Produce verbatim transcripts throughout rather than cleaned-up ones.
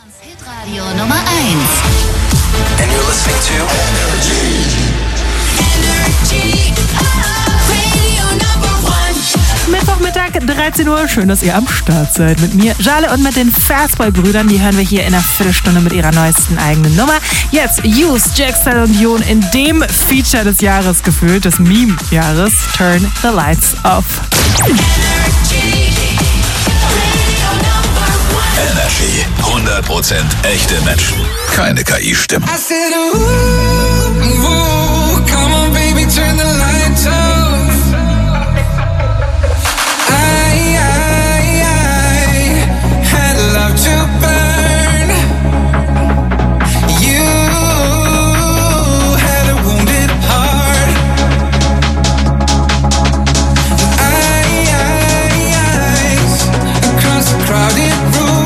Hitradio Nummer eins. And you're listening to Energy. Energy. Radio Number One. Mittwochmittag, dreizehn Uhr. Schön, dass ihr am Start seid. Mit mir, Jale, und mit den Fastboy-Brüdern. Die hören wir hier in einer Viertelstunde mit ihrer neuesten eigenen Nummer. Jetzt Use, Jackson und Jon in dem Feature des Jahres gefühlt, des Meme-Jahres. Turn the Lights Off. Energy. Energy. hundert Prozent echte Menschen. Keine K I-Stimmen. I said, ooh, ooh, come on, baby, turn the lights off. I, I, I had love to burn. You had a wounded heart. I, I, eyes across the crowded room.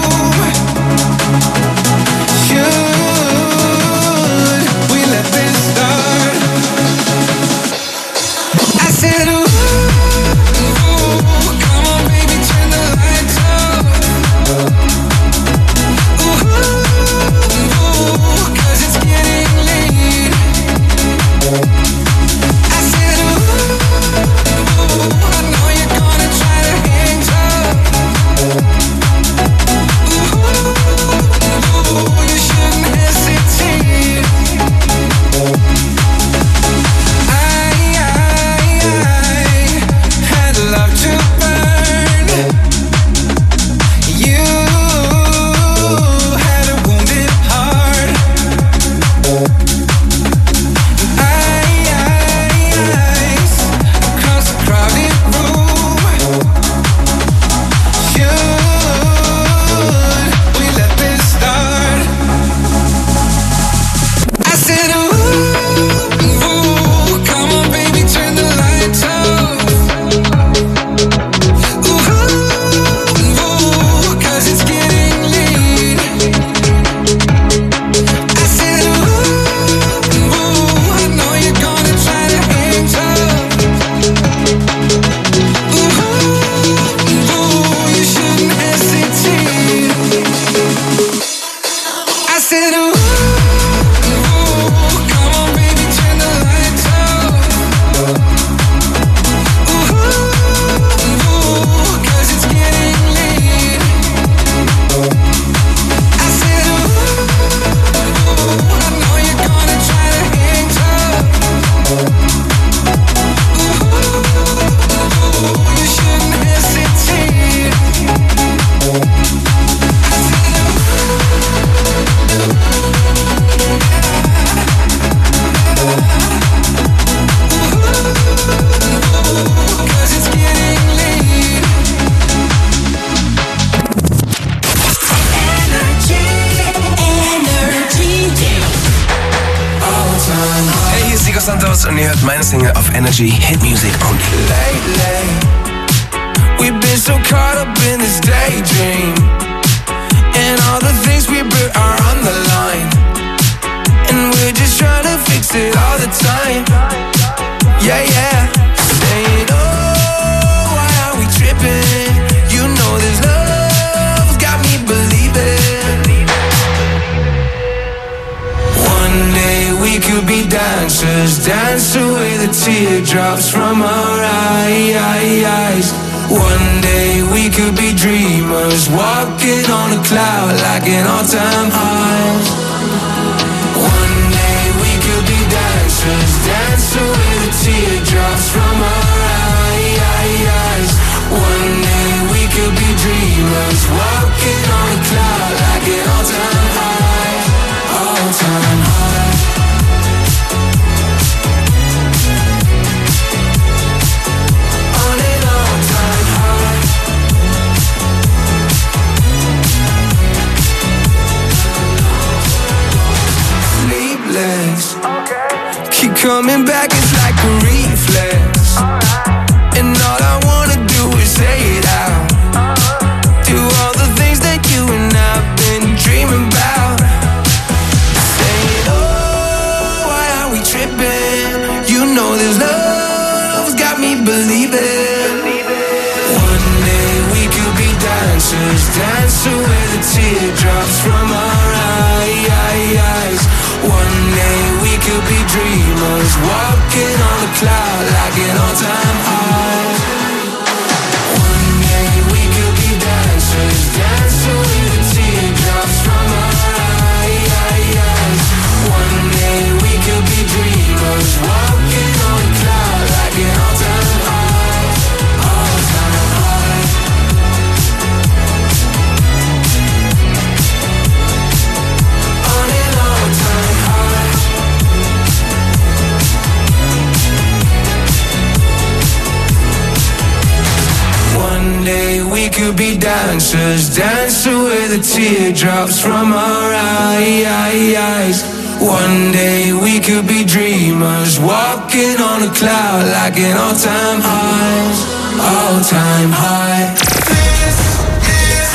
Und ihr hört meine Single auf Energy Hit Music Only. Lately, we've been so caught up in this daydream, and all the things we built are on the line, and we're just trying to fix it all the time. Yeah, yeah. Saying, oh, why are we tripping? You know this love's got me believing. One day we could be dancers, dance away the teardrops from our eyes. One day we could be dreamers, walking on a cloud like an all-time high. One day we could be dancers, dance away the teardrops from our eyes. One day we could be dreamers, walking on a cloud like an all-time high, all-time high. Keep coming back, it's like a reflex. And all I wanna do is say it out. Do all the things that you and I've been dreaming about. Saying, oh, why are we tripping? You know this love's got me believing. One day we could be dancers, dance away the teardrops from our walking on a cloud like an all-time high. One day we could be dancers, dancing with the teardrops from our eyes. One day we could be dreamers, walking on a cloud like an all-time high, all-time high. On an all-time high. One day we could be dancers, dancing with the teardrops from our eyes. One day we could be dreamers, walking on a cloud like an all-time high, all-time high. This is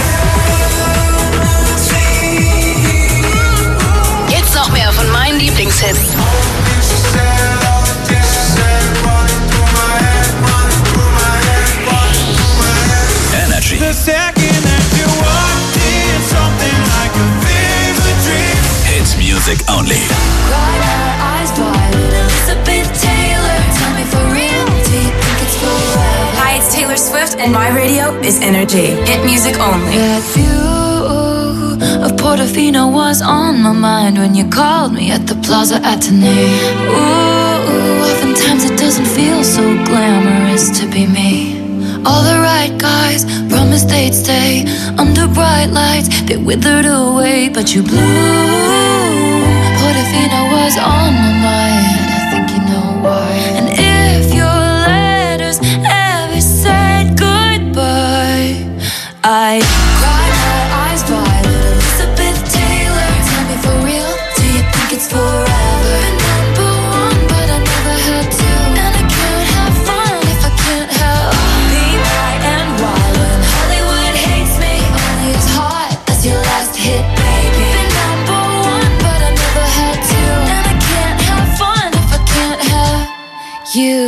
Jetzt noch mehr von meinen Lieblingshits. Energy. the second that you walked in, something like a vivid dream. Hits music only. Cry my eyes wide, Elizabeth Taylor. Tell me for real, do you think it's forever? Hi, it's Taylor Swift, and my radio is Energy. Hit music only. That view of Portofino was on my mind when you called me at the Plaza Athénée. Ooh, oftentimes it doesn't feel so glamorous to be me. All the right guys promised they'd stay under bright lights. They withered away, but you blew. Portofino was on my mind, I think you know why. And if your letters ever said goodbye, I cry my eyes wide, Elizabeth Taylor. Tell me for real, do you think it's forever? Been number one, but I never had to. And I can't have fun if I can't help being high and wild when Hollywood hates me. Only as hot as your last hit, baby. Been number one, but I never had to. And I can't have fun if I can't have you.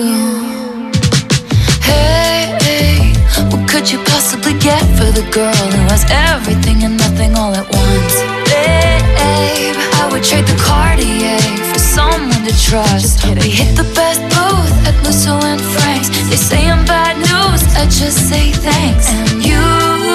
Hey, hey, what could you possibly get for the girl who has everything and nothing all at once? Babe, I would trade the Cartier for someone to trust. We hit the best booth at Musso and Frank's. They say I'm bad news, I just say thanks. And you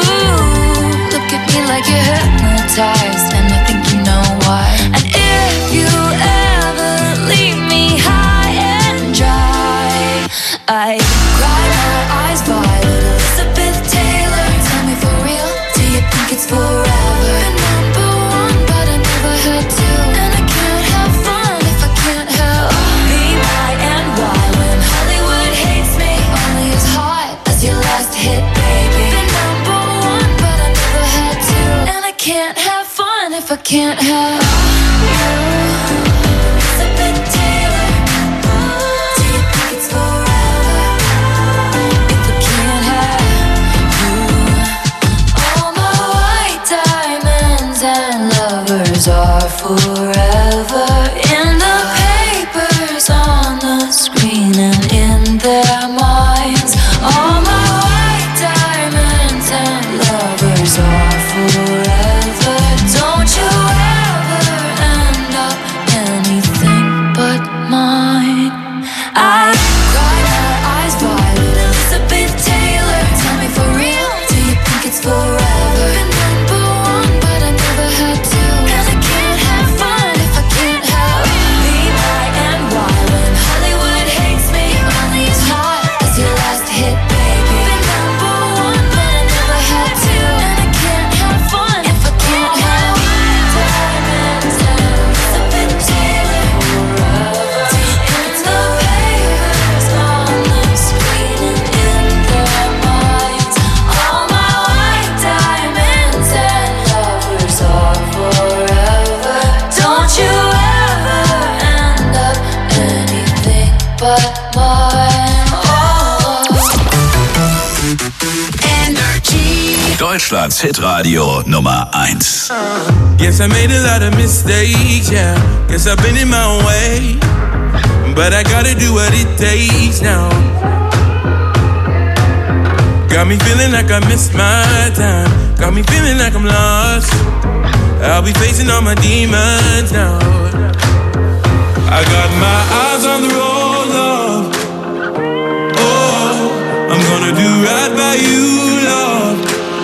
look at me like you're hypnotized, and I think you know why. And if you ever leave me high and dry, I cry my eyes wide, Elizabeth Taylor. Tell me for real, do you think it's forever? Been number one, but I never had to. And I can't have fun if I can't help being high and wild when Hollywood hates me. Only as hot as your last hit, baby. Been number one, but I never had to. And I can't have fun if I can't have you. Elizabeth Taylor. Do you think it's forever if I can't have you? All my white diamonds and lovers are forever in the papers, on the screen, and in their minds. All my white diamonds and lovers are forever. Don't you ever end up anything but mine. I cry my eyes wide, Elizabeth Taylor. Tell me for real, do you think it's forever? Been number one, but I never had to. And I can't have fun if I can't help being high and wild when Hollywood hates me. Only as hot as your last hit, baby. Been number one, but I never had to. And I can't have fun if I can't have diamonds and Elizabeth Taylor. In the papers, on the screen, and in their minds. All my white diamonds and lovers are forever. Don't you ever end up anything but mine. Oh. Deutschlands Hitradio Nummer eins. Yes, I made a lot of mistakes, yeah. Guess I've been in my own way. But I gotta do what it takes now. Got me feeling like I missed my time. Got me feeling like I'm lost. I'll be facing all my demons now. I got my eyes on the road, love. Oh, I'm gonna do right by you, love.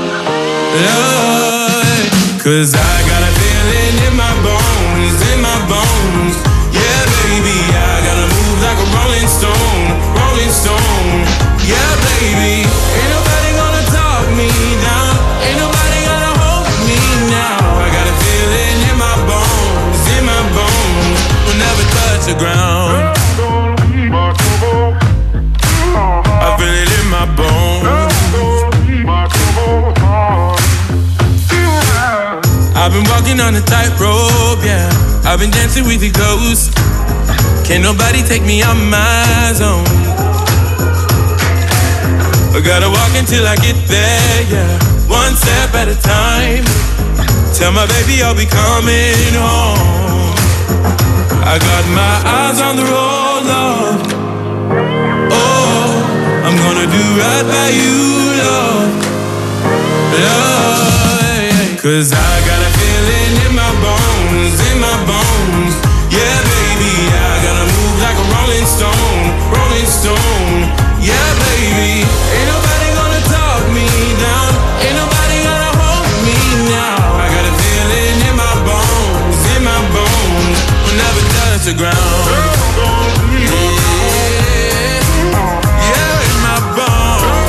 Love. Cause I got a feeling in my bones, in my bones. Yeah, baby, I gotta move like a rolling stone, rolling stone. Yeah, baby, ain't nobody gonna talk me down, ain't nobody gonna hold me now. I got a feeling in my bones, in my bones. We'll never touch the ground. I feel it in my bones. I've been walking on a tightrope, yeah. I've been dancing with the ghosts. Can't nobody take me out my zone. I gotta walk until I get there, yeah. One step at a time. Tell my baby I'll be coming home. I got my eyes on the road, love. Oh, I'm gonna do right by you, love. Love, yeah. Cause I got a feeling in my bones, in my bones. Yeah, baby, I gotta move like a rolling stone, rolling stone. Yeah, baby, ain't nobody gonna talk me down, ain't nobody gonna hold me now. I got a feeling in my bones, in my bones. We'll never touch the ground. Yeah, yeah, in my bones.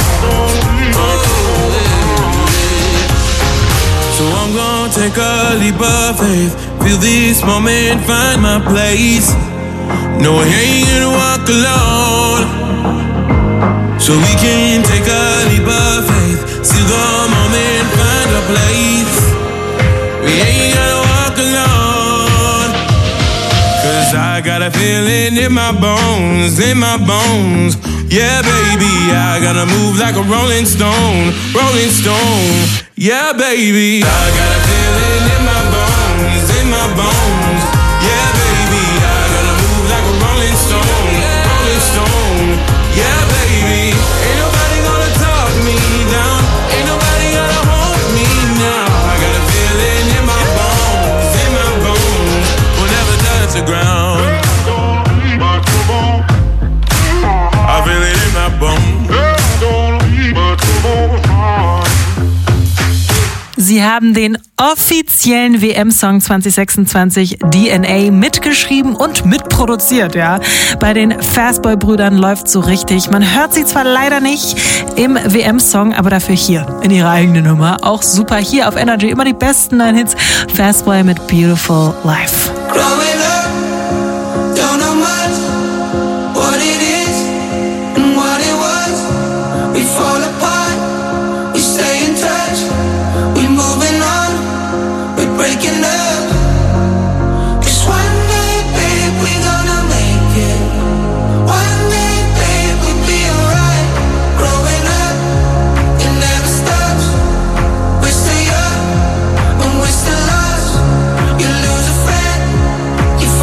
So I'm gonna take a leap of faith, feel this moment, find my place. No, I ain't gonna walk alone. So we can take a leap of faith, see the moment, find a place. We ain't gonna walk alone. Cause I got a feeling in my bones, in my bones. Yeah, baby, I gotta move like a rolling stone, rolling stone. Yeah, baby, I got a feeling in my bones, in my bones. Yeah, baby, I gotta move like a rolling stone, rolling stone. Yeah, baby, ain't nobody gonna talk me down, ain't nobody gonna hold me now. I got a feeling in my bones, in my bones. We'll never touch the ground. I feel it in my bones. Sie haben den offiziellen W M-Song zwanzig sechsundzwanzig D N A mitgeschrieben und mitproduziert, ja. Bei den Fastboy-Brüdern läuft so richtig. Man hört sie zwar leider nicht im W M-Song, aber dafür hier in ihrer eigenen Nummer. Auch super hier auf Energy. Immer die besten neuen Hits. Fastboy mit Beautiful Life. Growing up, don't know much what it is and what it was. We fall apart, we stay in touch. We moving on, we breaking up. Cause one day, babe, we gonna make it. One day, babe, we'll be alright. Growing up, it never stops. We stay up, when we're still lost. You lose a friend, you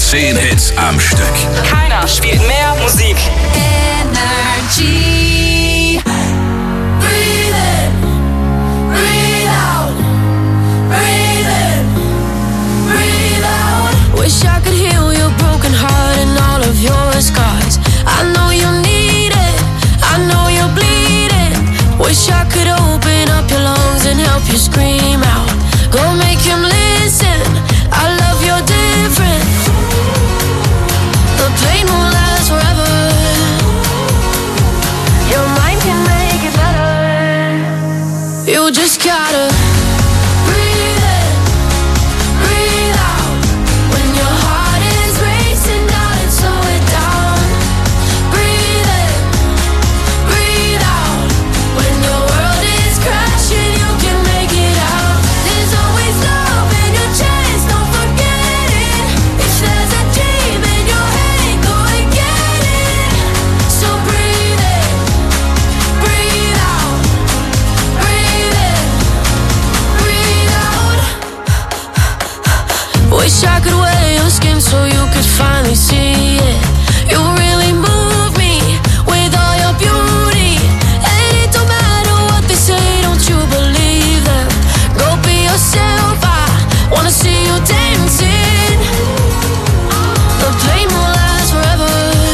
Zehn Hits am Stück. Keiner spielt mehr Musik. Energy. Breathe in, breathe out. Breathe in, breathe out. Wish I could heal your broken heart and all of your scars. I know you need it, I know you're bleeding. Wish I could open up your lungs and help you scream out. Go make him listen, I love you're different. The pain won't last forever. Your mind can make it better. You just gotta breathe in, breathe out. When your heart is racing, darling, slow it down. Breathe in, breathe out. When your world is crashing, you can make it out. There's always love in your chest, don't forget it. If there's a dream in your head, go and get it. So breathe in, breathe out. Breathe in, breathe out. Wish I could wear your skin so you could finally see it. You really move me with all your beauty. And it don't matter what they say, don't you believe them. Go be yourself, I wanna see you dancing. The pain won't last forever.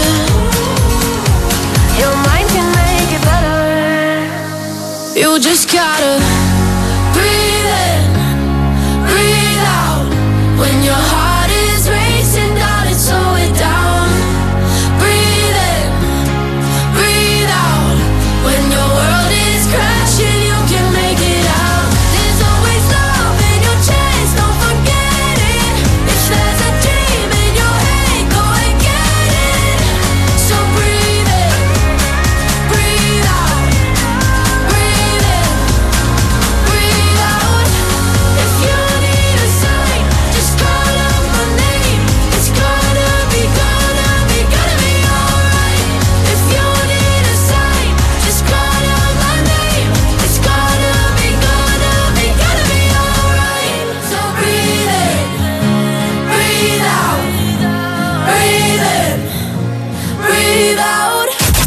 Your mind can make it better. You just gotta breathe in, breathe out. When your heart is racing, darling, slow it down. Breathe in, breathe out. When your world is crashing, you can make it out. There's always love in your chest, don't forget it. If there's a dream in your head, go and get it. So breathe in, breathe out. Breathe in, breathe out. If you need a sign, just call out my name. It's gonna be, gonna be, gonna be alright. If you need a sign, just call out my name. It's gonna be, gonna be, gonna be alright. So breathe in, breathe out. Breathe in, breathe out.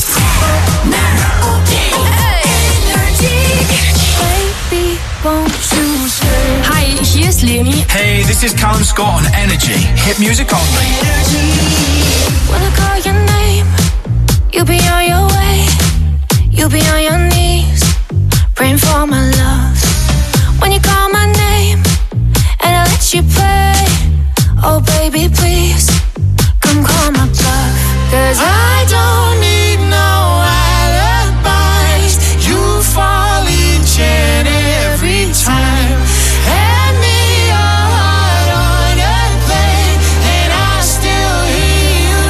Baby, won't you stay? Hi, hier ist Leonie. Hey, this is Callum Scott on Energy. Hit music only. When I call your name, you'll be on your way. You'll be on your knees, praying for my love. When you call my name, and I let you play, oh baby, please, come call my bluff. Cause I don't need no alibis. You fall each and every time. Hand me your heart on a plate, and I still hear you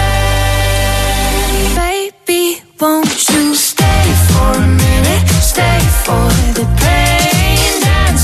say, baby, won't you stay for a minute? Stay for the pain, dance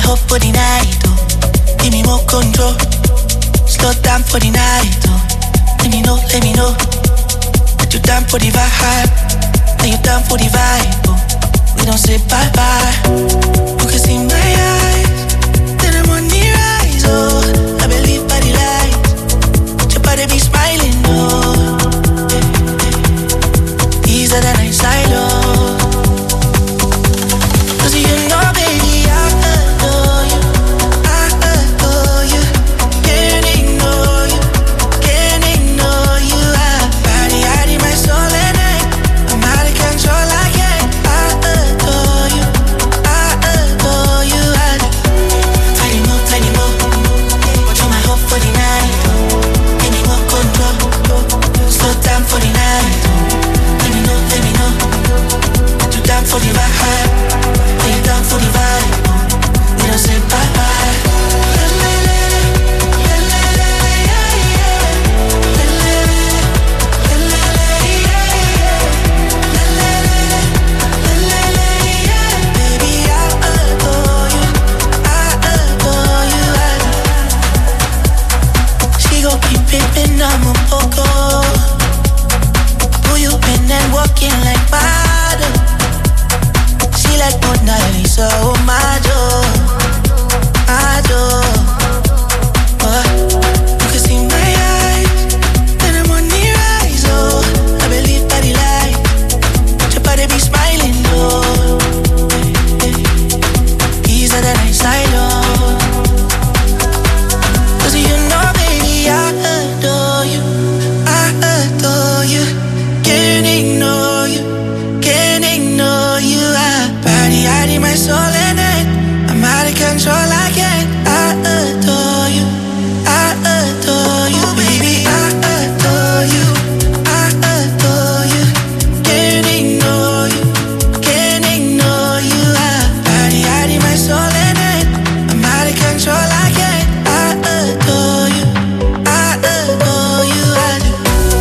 hope for the night, oh. Give me more control. Slow down for the night, oh. Let me know, let me know that you're down for the vibe. That you're down for the vibe, oh. We don't say bye-bye. You can see my eyes, that I'm on the rise, oh. I believe by the light, your body be smiling, oh. These are the nights I love. Cause you know, baby, I adore you. I adore you. Can't ignore you. Can't ignore you. I body, I need my soul and I, I'm out of control, I can't. I adore you. I adore you. I do. Tiny more, tiny more. Watch on my hope for the night. Give me more control. Slow down for the night. Let me know, let me know that you're down for the vibe. That you're down for the vibe. We don't say bye-bye. Baby, I adore you. I adore you. She gon' keep pimpin', I'm a poco. Who you been and walking like model? She like Mona Lisa, oh my joy, my joy. Oh, you can see my eyes, that I'm on the rise, oh. I believe by the light, your body be smiling, oh. These are the nights I love. Cause you know, baby, I adore you. I adore you. Can't ignore you, can't ignore you. I body, I need my soul and I, I'm out of control, I can't. I adore you, I adore you, baby. I adore you, I adore you. Can't ignore you, can't ignore you. I body, I need my soul and I, I'm out of control, I can't. I adore you, I adore you, I do.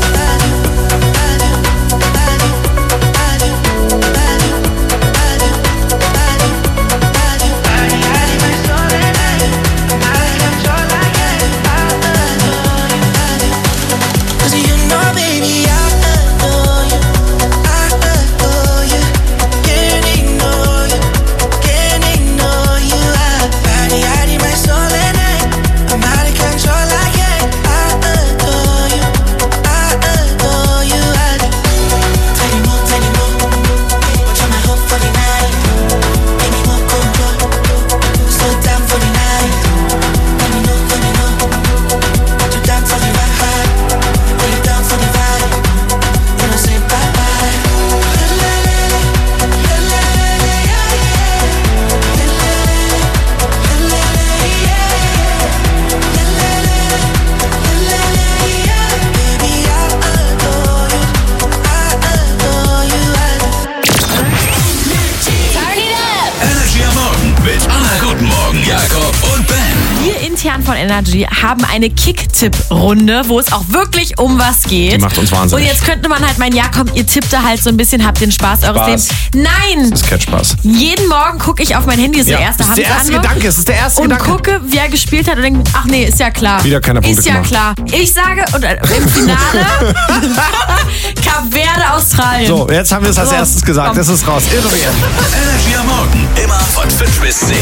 Von Energy haben eine Kick-Tipp-Runde, wo es auch wirklich um was geht. Die macht uns wahnsinnig. Und jetzt könnte man halt meinen, ja komm, ihr tippt da halt so ein bisschen, habt den Spaß eures Lebens. Nein! Das ist kein Spaß. Jeden Morgen gucke ich auf mein Handy, das ist ja, der erste das ist der erste Gedanke, es ist der erste und Gedanke. Und gucke, wer gespielt hat und denke, ach nee, ist ja klar. Wieder keiner Punkte Ist ja gemacht. klar. Ich sage, und äh, im Finale Kap Verde, Australien. So, jetzt haben wir es als so, erstes gesagt. Komm. Das ist raus. Energy am Morgen, immer von fünf bis zehn.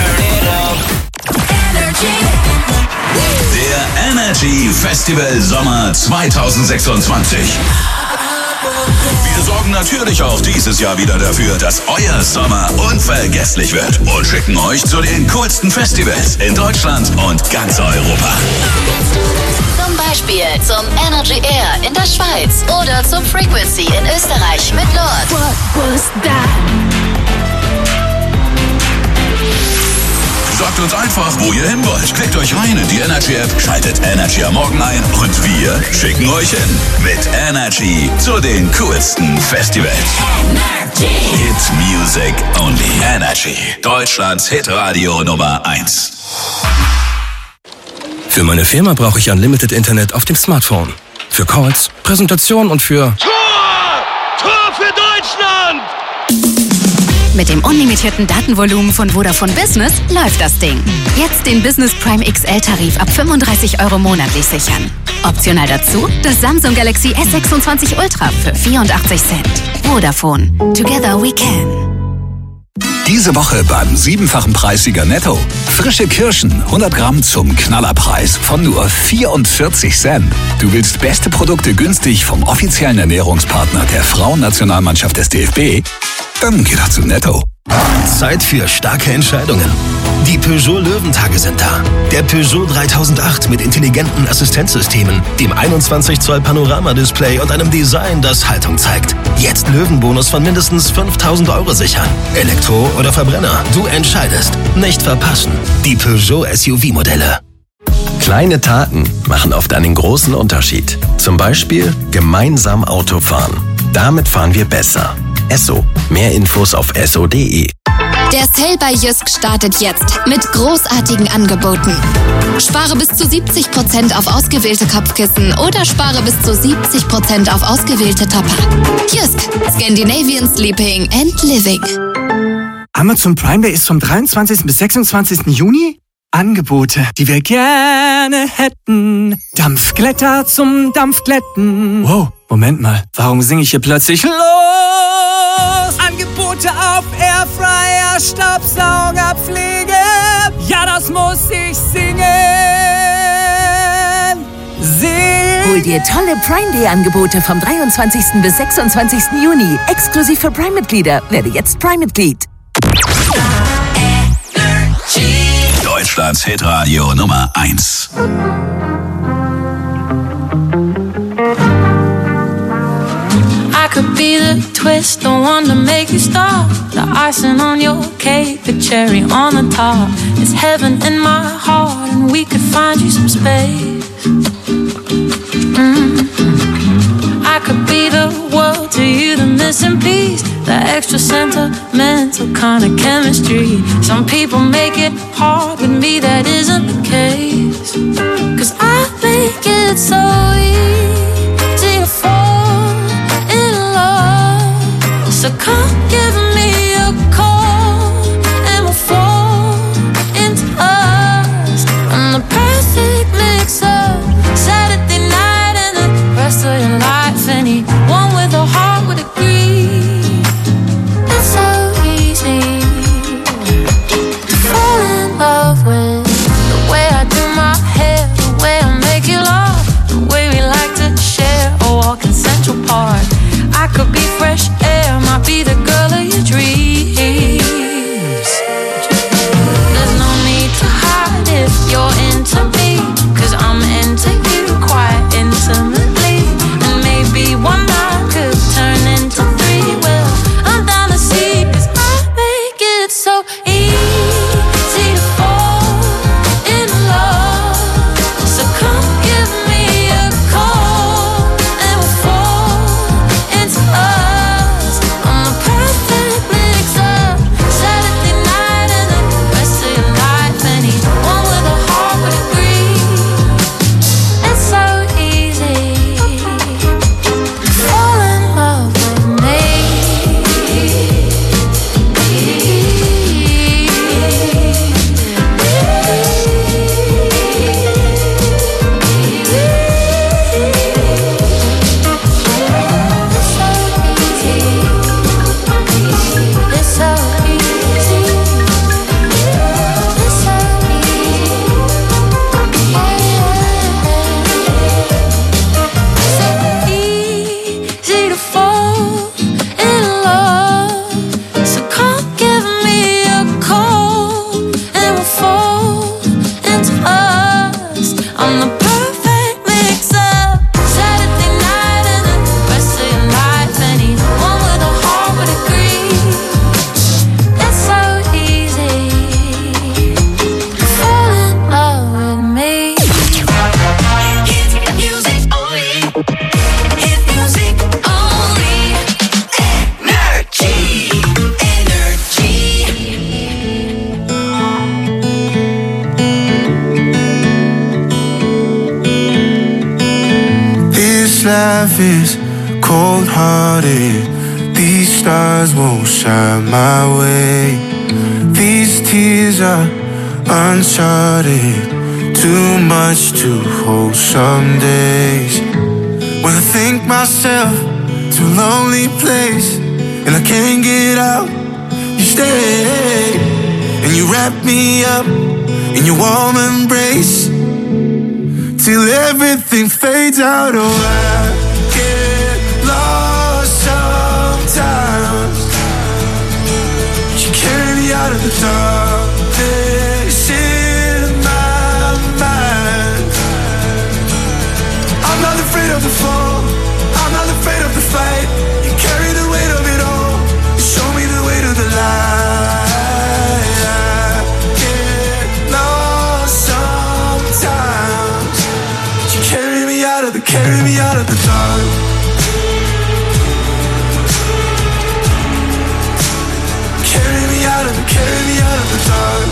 Der Energy Festival Sommer zwanzig sechsundzwanzig. Wir sorgen natürlich auch dieses Jahr wieder dafür, dass euer Sommer unvergesslich wird und schicken euch zu den coolsten Festivals in Deutschland und ganz Europa. Zum Beispiel zum Energy Air in der Schweiz oder zum Frequency in Österreich mit Lord. What was that? Sagt uns einfach, wo ihr hin wollt. Klickt euch rein in die Energy-App, schaltet Energy am Morgen ein und wir schicken euch hin. Mit Energy zu den coolsten Festivals. Energy. Hit Music Only. Energy. Deutschlands Hitradio Nummer eins. Für meine Firma brauche ich Unlimited Internet auf dem Smartphone. Für Calls, Präsentationen und für... Tor! Tor für Deutschland! Mit dem unlimitierten Datenvolumen von Vodafone Business läuft das Ding. Jetzt den Business Prime X L-Tarif ab fünfunddreißig Euro monatlich sichern. Optional dazu das Samsung Galaxy S sechsundzwanzig Ultra für vierundachtzig Cent. Vodafone. Together we can. Diese Woche beim siebenfachen Preissieger Netto. Frische Kirschen, hundert Gramm zum Knallerpreis von nur vierundvierzig Cent. Du willst beste Produkte günstig vom offiziellen Ernährungspartner der Frauennationalmannschaft des D F B? Dann geh doch zu Netto. Zeit für starke Entscheidungen. Die Peugeot Löwentage sind da. Der Peugeot dreitausendacht mit intelligenten Assistenzsystemen, dem einundzwanzig Zoll Panorama-Display und einem Design, das Haltung zeigt. Jetzt Löwenbonus von mindestens fünftausend Euro sichern. Elektro oder Verbrenner, du entscheidest. Nicht verpassen. Die Peugeot S U V-Modelle. Kleine Taten machen oft einen großen Unterschied. Zum Beispiel gemeinsam Auto fahren. Damit fahren wir besser. Esso. Mehr Infos auf esso punkt de. Der Sale bei Jysk startet jetzt mit großartigen Angeboten. Spare bis zu siebzig Prozent auf ausgewählte Kopfkissen oder spare bis zu siebzig Prozent auf ausgewählte Topper. Jysk. Scandinavian Sleeping and Living. Amazon Prime Day ist vom dreiundzwanzigsten bis sechsundzwanzigsten Juni. Angebote, die wir gerne hätten. Dampfglätter zum Dampfglätten. Wow, Moment mal. Warum singe ich hier plötzlich los? Angebote auf Airfryer, Staubsauger, Pflege. Ja, das muss ich singen. Singen. Hol dir tolle Prime Day Angebote vom dreiundzwanzigsten bis sechsundzwanzigsten Juni. Exklusiv für Prime-Mitglieder. Werde jetzt Prime-Mitglied. Deutschlands Hitradio Nummer eins. I could be the twist, the one to make you stop. The icing on your cake, the cherry on the top. It's heaven in my heart, and we could find you some space. Mm-hmm. I could be the world to you, the missing piece, the extra sentimental kind of chemistry. Some people make it hard, with me that isn't the case. Cause I think it's so easy to fall in love. So come give me a call and we'll fall into us. I'm the perfect mix up Saturday night and the rest of your life. Anyone with a heart would agree. It's so easy to fall in love with the way I do my hair, the way I make you laugh, the way we like to share a walk in Central Park. I could be fresh air, might be the girl of your dreams. There's no need to hide if you're into me, cause I'm into you quite intimately. And maybe one night could turn into three. Well, I'm down to see, cause I make it so easy to fall in love. So come give me a call and we'll fall into us. I'm the perfect mix up Saturday night and the rest of your life. Anyone with a heart would agree. It's so easy to fall in love with me. It's so easy. It's so easy to fall in love. So come give me a call and we'll fall into us. I'm the perfect mix up Saturday night and the rest of your life. Anyone with a heart would agree. It's so easy to fall in love with me. Hit music only. Hit music only. Energy. Energy. This life is cold-hearted. These stars won't shine my way. These tears are uncharted. Too much to hold some days. When I think myself to a lonely place and I can't get out, you stay and you wrap me up in your warm embrace till everything fades out. Oh, I get lost sometimes. You carry me out of the darkness in my mind. I'm not afraid of the fall, I'm not afraid of the fight. You carry the weight of it all, you show me the way to the light. I get lost sometimes. You carry me out of the, carry me out of the dark. Carry me out of the, carry me out of the dark.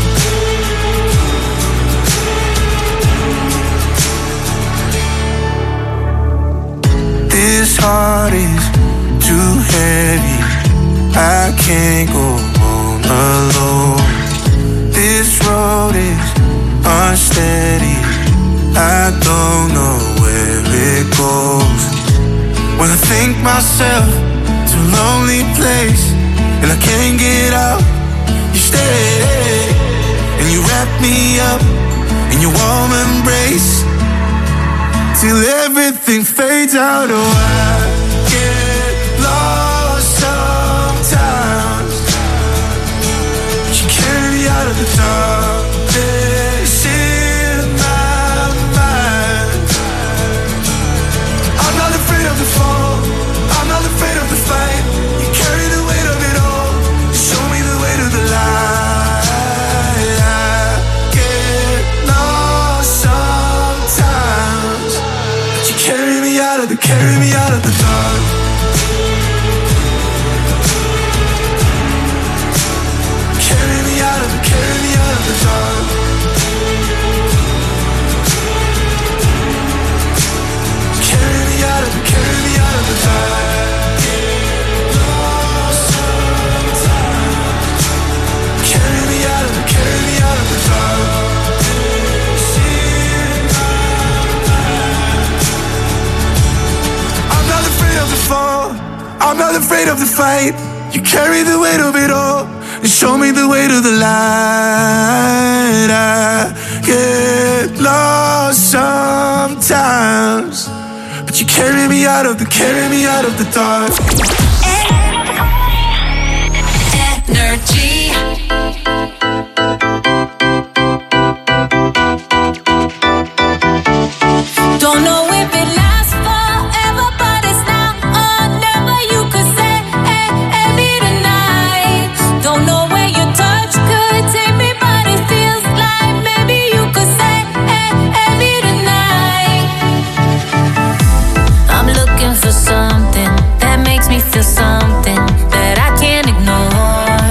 This heart is too heavy, I can't go on alone. This road is unsteady, I don't know where it goes. When I think myself to a lonely place and I can't get out, you stay and you wrap me up in your warm embrace till everything fades out. Oh, I get lost sometimes. You carry me out of the darkness in my mind. I'm not afraid of the fall, I'm not afraid of the fight. You carry the weight of it all, you show me the way to the light. I get lost sometimes. Carry me out of the, carry me out of the dark. Carry me out of the, carry me out of the dark. Carry me out of the, carry me out of the dark. Lost sometimes. Carry me out of the, carry me out of the dark. I'm not afraid of the fight. You carry the weight of it all and show me the way to the light. I get lost sometimes, but you carry me out of the, carry me out of the dark. Energy. Don't know if it lasts forever, but it's now or never. You could say, hey, hey, me tonight. Don't know where your touch could take me, but it feels like maybe you could say, hey, hey, me tonight. I'm looking for something that makes me feel something that I can't ignore.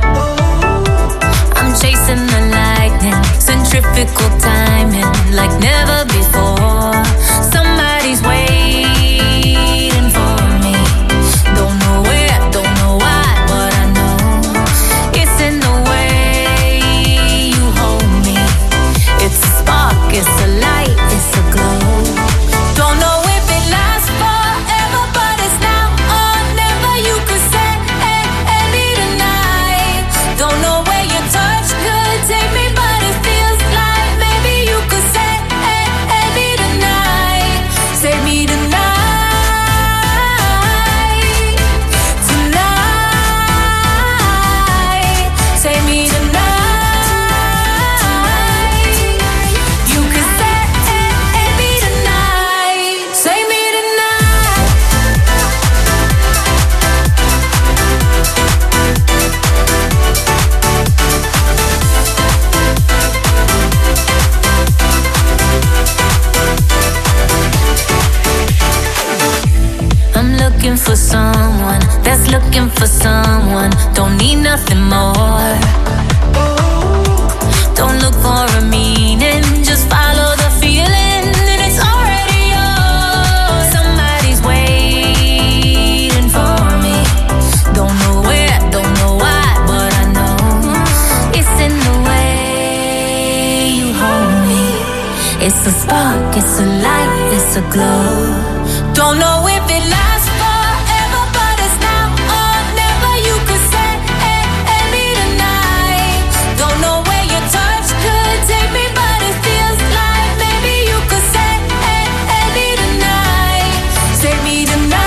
I'm chasing the lightning, centrifugal timing like never before. Somebody's waiting for me. Don't know where, don't know why, but I know it's in the way you hold me. It's a spark, it's a light, it's a glow. Don't know if it lasts forever, but it's now or never. You could say, hey, hey, me tonight. Don't know where your touch could take me, but it feels like maybe It's a spark, it's a light, it's a glow. Don't know if it lasts forever, but it's now or never. You could say any tonight. Don't know where your touch could take me, but it feels like maybe you could say any tonight. Take me tonight.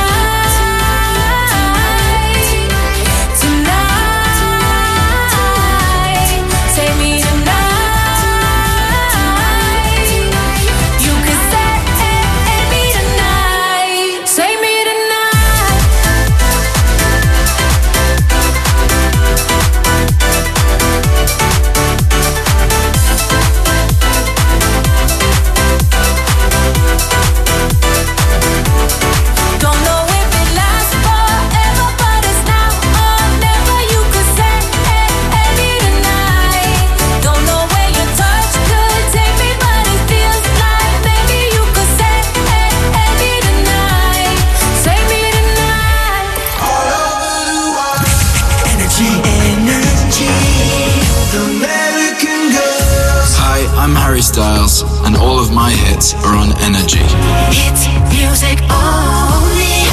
I'm Harry Styles, and all of my hits are on Energy. Hit music only.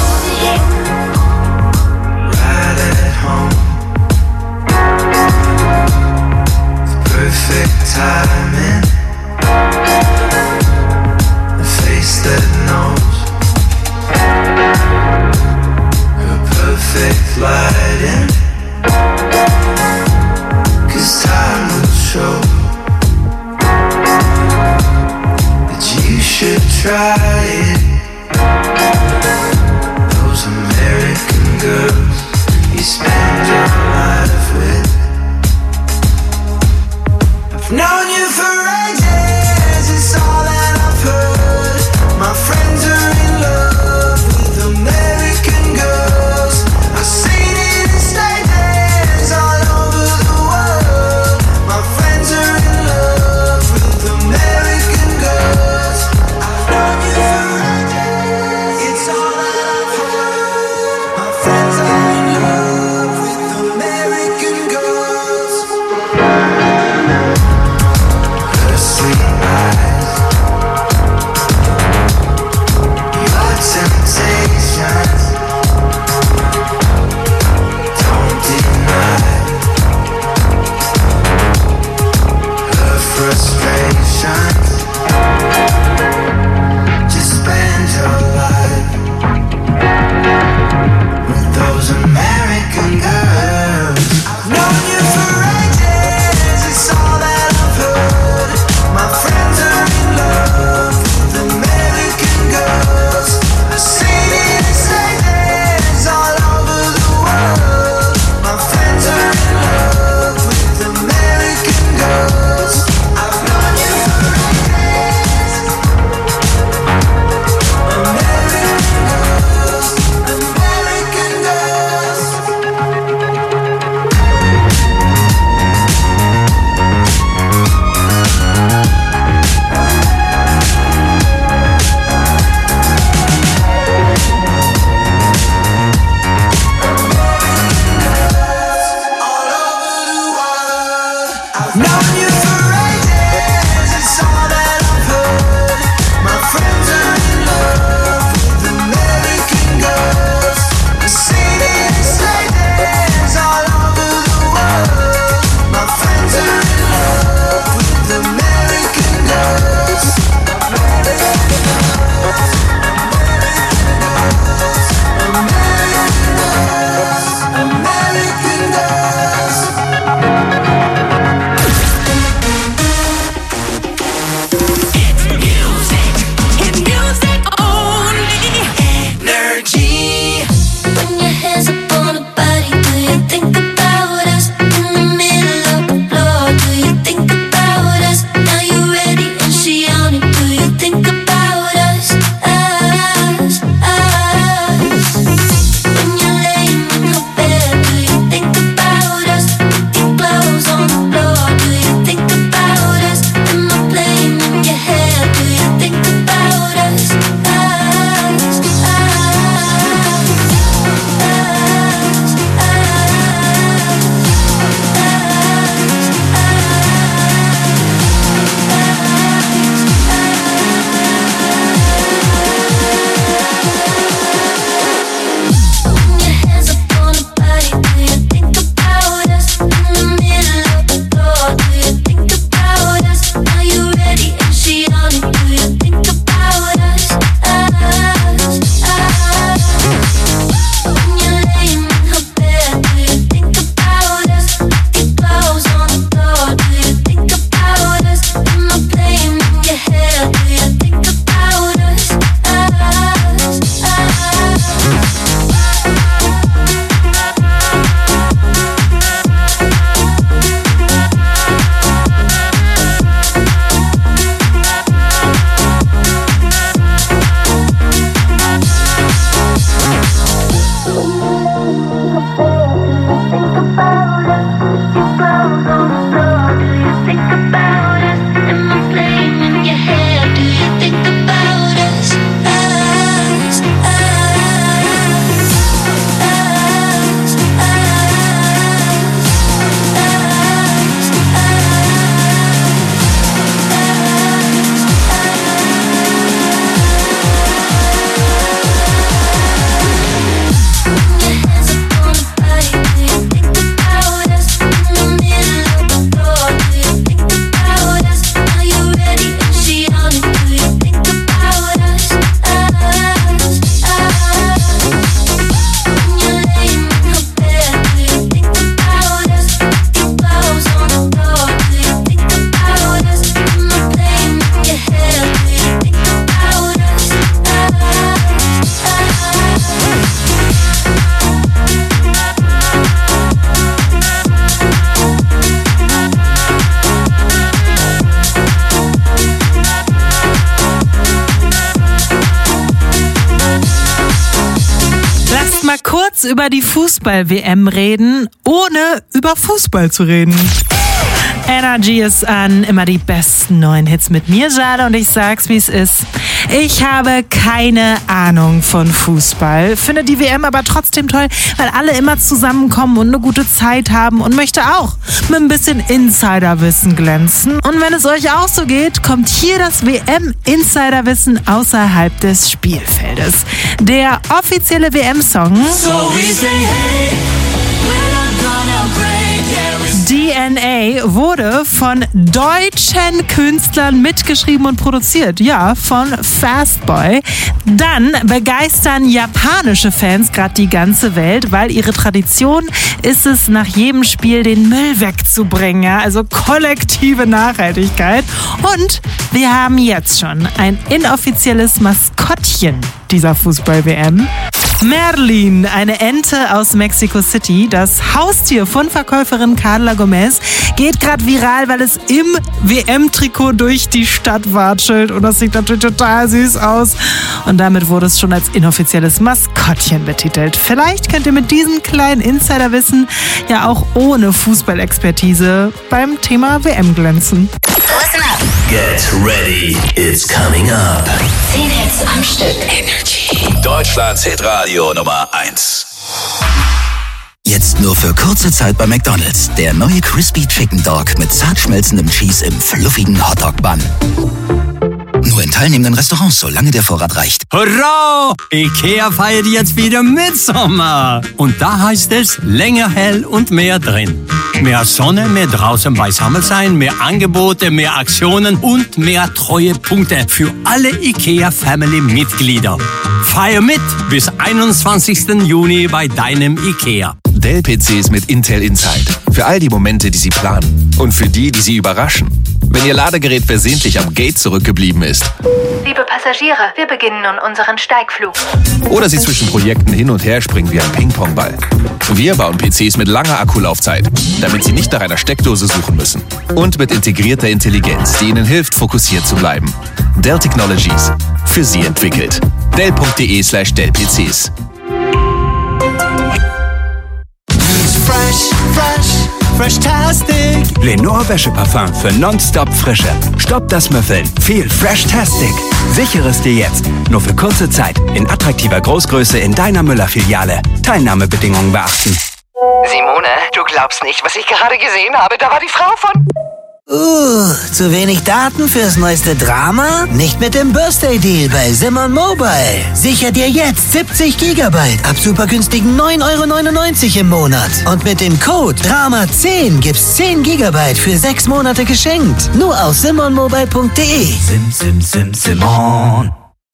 Right at home. Perfect timing. A face that knows. A perfect lighting. 'Cause time will show. You should try it. Those American girls you spend your life with. I've known you for ages, it's all that I've heard. My friends are in love with American girls. I've seen it in stages all over the world. My friends are in love with American girls. nichts über die Fußball-W M reden, ohne über Fußball zu reden. Energy ist an, immer die besten neuen Hits mit mir, Jade, und ich sag's, wie es ist. Ich habe keine Ahnung von Fußball, finde die W M aber trotzdem toll, weil alle immer zusammenkommen und eine gute Zeit haben und möchte auch mit ein bisschen Insiderwissen glänzen. Und wenn es euch auch so geht, kommt hier das W M-Insiderwissen außerhalb des Spielfeldes. Der offizielle W M-Song So we say, hey, we're not gonna break, yeah, we D N A wurde von deutschen Künstlern mitgeschrieben und produziert. Ja, von Fastboy. Dann begeistern japanische Fans gerade die ganze Welt, weil ihre Tradition ist es, nach jedem Spiel den Müll wegzubringen. Ja? Also kollektive Nachhaltigkeit. Und wir haben jetzt schon ein inoffizielles Maskottchen dieser Fußball-W M. Merlin, eine Ente aus Mexico City, das Haustier von Verkäuferin Carla Gomez, geht gerade viral, weil es im W M-Trikot durch die Stadt watschelt und das sieht natürlich total süß aus. Und damit wurde es schon als inoffizielles Maskottchen betitelt. Vielleicht könnt ihr mit diesem kleinen Insiderwissen ja auch ohne Fußballexpertise beim Thema W M glänzen. Listen up. Get ready, it's coming up. zehn Hits am Stück. Energy. Deutschlands Hitradio Nummer eins. Jetzt nur für kurze Zeit bei McDonald's. Der neue Crispy Chicken Dog mit zart schmelzendem Cheese im fluffigen Hotdog-Bun. Nur in teilnehmenden Restaurants, solange der Vorrat reicht. Hurra! Ikea feiert jetzt wieder Mitsommer. Und da heißt es länger hell und mehr drin. Mehr Sonne, mehr draußen beisammen sein, mehr Angebote, mehr Aktionen und mehr Treuepunkte für alle Ikea-Family-Mitglieder. Feier mit bis einundzwanzigsten Juni bei deinem Ikea. Dell-P Cs mit Intel Inside. Für all die Momente, die Sie planen. Und für die, die Sie überraschen. Wenn Ihr Ladegerät versehentlich am Gate zurückgeblieben ist. Liebe Passagiere, wir beginnen nun unseren Steigflug. Oder Sie zwischen Projekten hin und her springen wie ein Ping-Pong-Ball. Wir bauen P Cs mit langer Akkulaufzeit, damit Sie nicht nach einer Steckdose suchen müssen. Und mit integrierter Intelligenz, die Ihnen hilft, fokussiert zu bleiben. Dell Technologies. Für Sie entwickelt. Dell.de slash Dell-PCs. Fresh, fresh, fresh-tastic. Lenore Wäscheparfum für nonstop Frische. Stopp das Müffeln. Viel fresh-tastic. Sichere es dir jetzt. Nur für kurze Zeit. In attraktiver Großgröße in deiner Müller-Filiale. Teilnahmebedingungen beachten. Simone, du glaubst nicht, was ich gerade gesehen habe. Da war die Frau von... Uh, zu wenig Daten fürs neueste Drama? Nicht mit dem Birthday-Deal bei Simon Mobile. Sicher dir jetzt siebzig Gigabyte ab super günstigen neun Euro neunundneunzig im Monat. Und mit dem Code Drama zehn gibt's zehn Gigabyte für sechs Monate geschenkt. Nur auf simon mobile punkt de. Sim, sim, sim, Simon.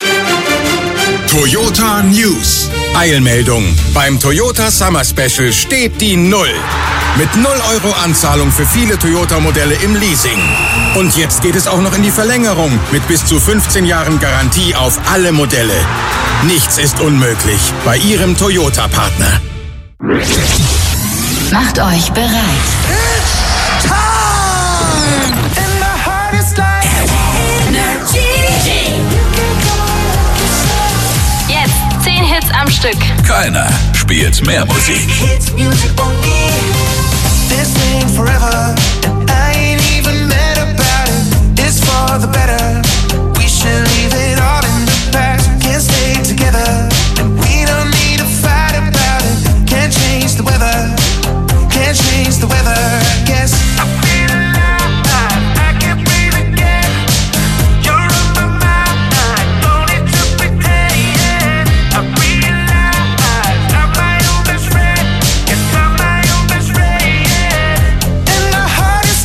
Toyota News. Eilmeldung. Beim Toyota Summer Special steht die Null. Mit null Euro Anzahlung für viele Toyota-Modelle im Leasing. Und jetzt geht es auch noch in die Verlängerung mit bis zu fünfzehn Jahren Garantie auf alle Modelle. Nichts ist unmöglich bei Ihrem Toyota-Partner. Macht euch bereit. Jetzt zehn Hits am Stück. Keiner spielt mehr Musik. This ain't forever, and I ain't even mad about it. It's for the better. We should leave it all in the past. Can't stay together, and we don't need to fight about it. Can't change the weather, can't change the weather. I guess I feel alive, I can't breathe again. You're on my mind, don't need to pretend. I realize I'm my own best friend. Yes, I'm my own best friend. And my heart is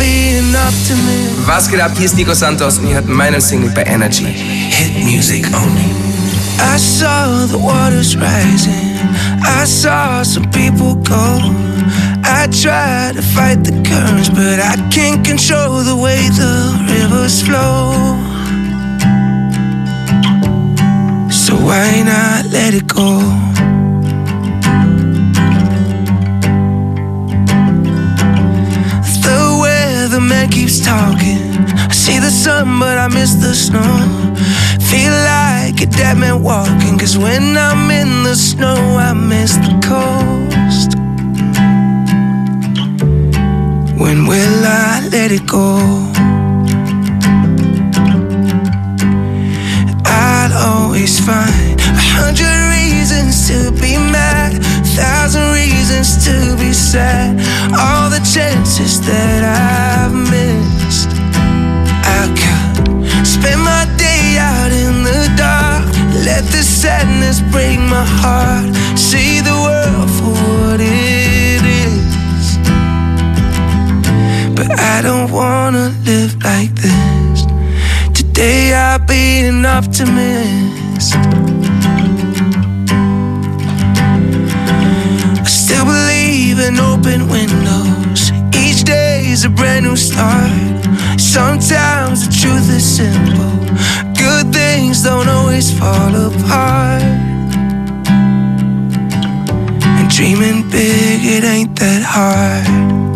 be an optimist. Was geht ab? Hier ist Nico Santos und ihr hört meinen Single bei Energy. Hit music only. I saw the waters rising. I saw some people go. I tried to fight the currents, but I can't control the way the rivers flow. So why not let it go? The weatherman keeps talking. I see the sun, but I miss the snow. Feel like a dead man walking, 'cause when I'm in the snow, I miss the coast. When will I let it go? I'll always find a hundred reasons to be mad, a thousand reasons to be sad. All the chances that I've missed, I could spend my day out in the dark, let the sadness break my heart, see the world for what it is. But I don't wanna live like this. Today I'll be an optimist. I still believe in open windows. Each day is a brand new start. Sometimes the truth is simple. Good things don't always fall apart. And dreaming big, it ain't that hard.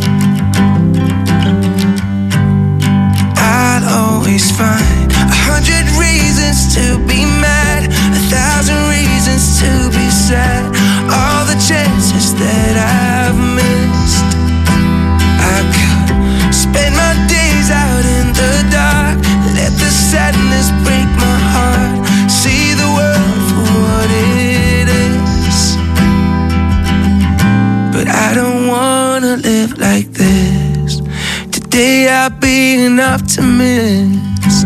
I'll always find a hundred reasons to be mad, a thousand reasons to be sad. All the chances that I've missed, I could spend my days out in the dark, let the sadness break my heart, see the world for what it is. But I don't wanna live like this. Today I'll be an optimist.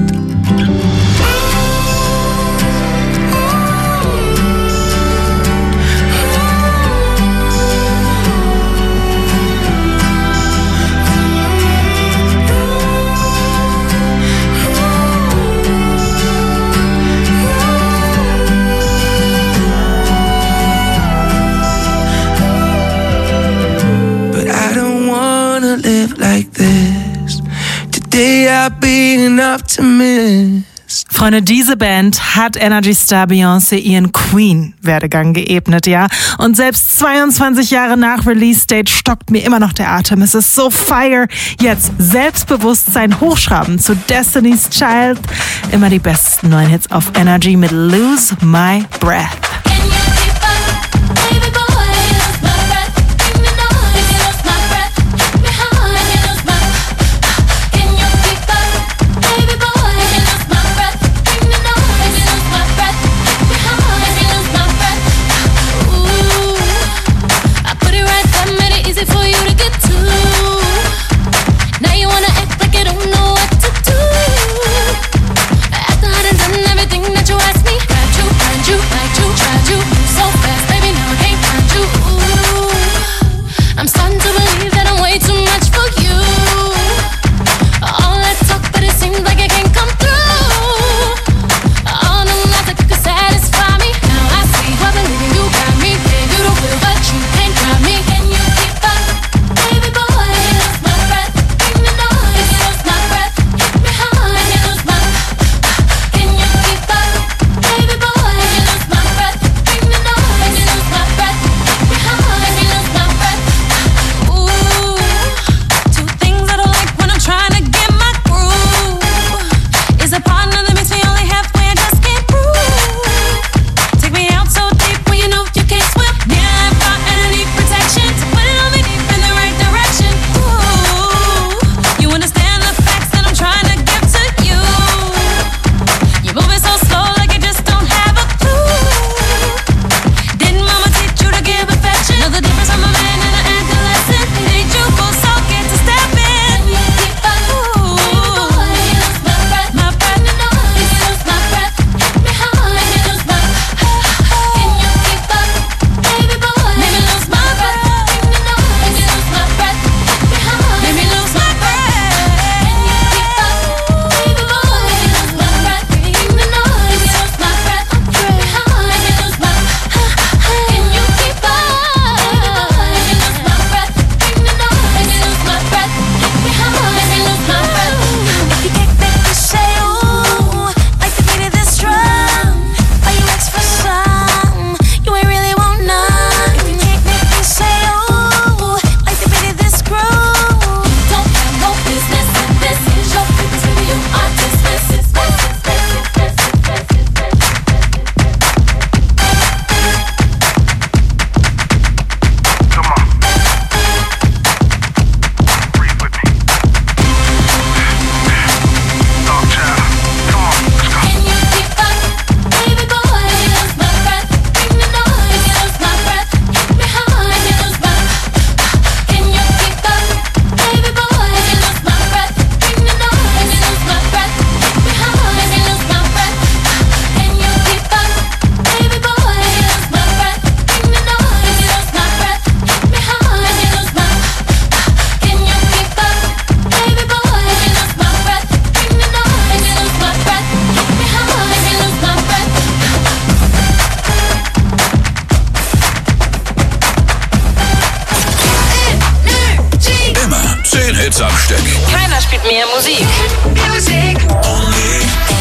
Live like this. Today I'll be an optimist. Freunde, diese Band hat Energy Star Beyoncé ihren Queen-Werdegang geebnet, ja. Und selbst zweiundzwanzig Jahre nach Release-Date stockt mir immer noch der Atem. Es ist so fire. Jetzt Selbstbewusstsein hochschrauben zu Destiny's Child. Immer die besten neuen Hits auf Energy mit Lose My Breath. Try Hits am Stück. Keiner spielt mehr Musik. Only